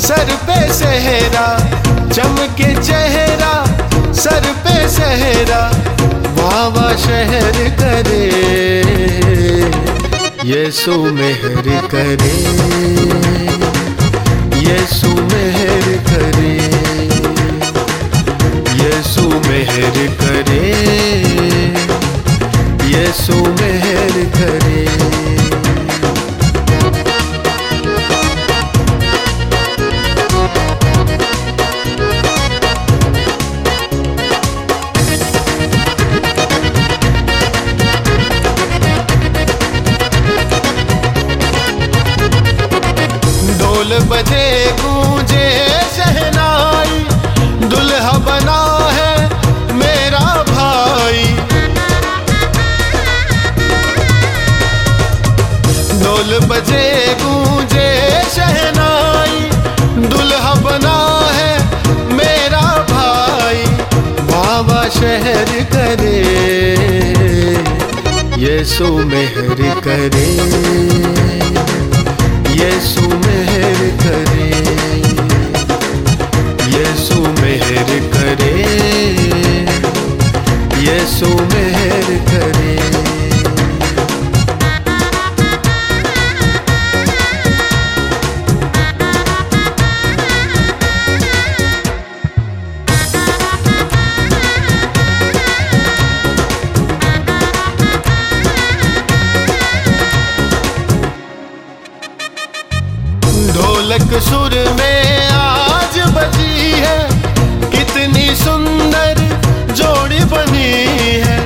Sir पे सेहरा, चमके चेहरा सर पे सेहरा, वाह वाह शहर करे, यीशु मेहर करे, यीशु मेहर करे, यीशु मेहर करे, यीशु मेहर करे। ढोल बजे गूंजे शहनाई, दुल्हा बना है मेरा भाई। ढोल बजे गूंजे शहनाई, दुल्हा बना है मेरा भाई, वाह वाह शहर करे, यीशु मेहर करे, यीशु मेहर करे, यीशु मेहर करे, यीशु मेहर करे। ढोलक सुर में आज बजी है, कितनी सुंदर जोड़ी बनी है।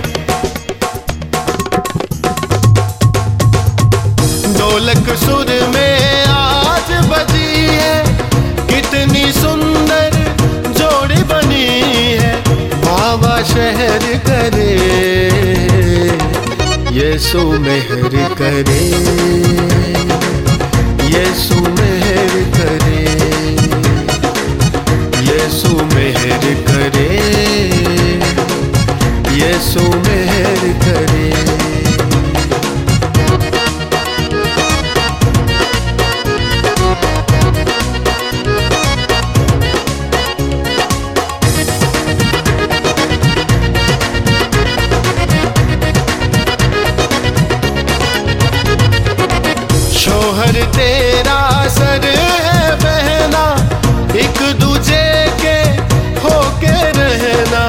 ढोलक सुर में आज बजी है, कितनी सुंदर जोड़ी बनी है, वाह वाह शहर करे, यीशु मेहर करे, यीशु मेहर करे, यीशु मेहर करे, यीशु मेहर करे। शोहर तेरा सर है बहना, एक दूजे के होके रहना।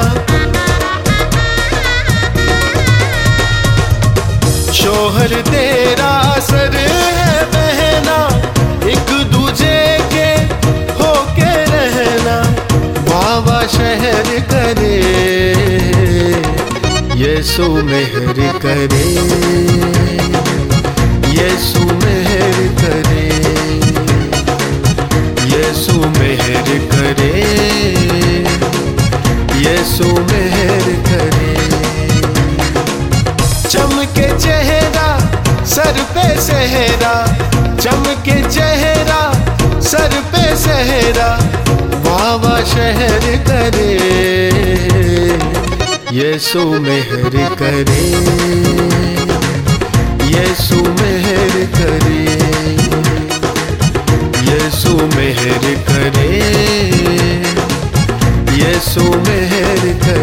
शोहर तेरा सर है बहना, एक दूजे के होके रहना, वाह वाह शहर करे, यीशु मेहर करे, यीशु मेहर करे, यीशु मेहर करे, यीशु मेहर करे। चमके चेहरा सर पे सेहरा, चमके चेहरा सर पे सेहरा, वाह वाह शहर करे, यीशु मेहर करे, यीशु मेहर करे, यीशु मेहर करे, यीशु मेहर करे।